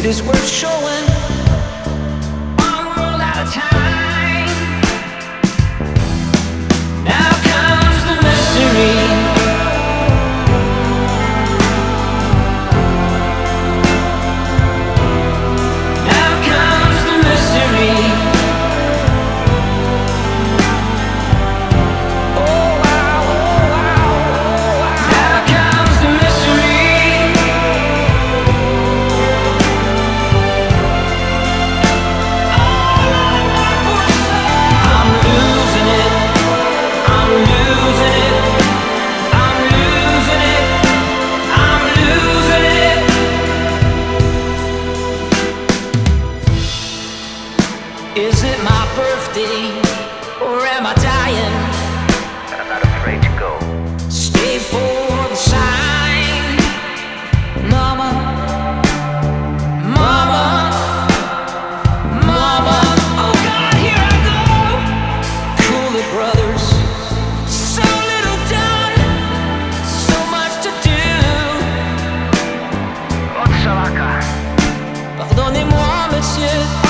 it is worth showing. One world at a time. Now comes the mystery. Is it my birthday, or am I dying? And I'm not afraid to go. Stay for the sign. Mama, mama, mama. Oh God, here I go. Cool it, brothers. So little done, so much to do. Otsalaka. Pardonnez-moi, monsieur.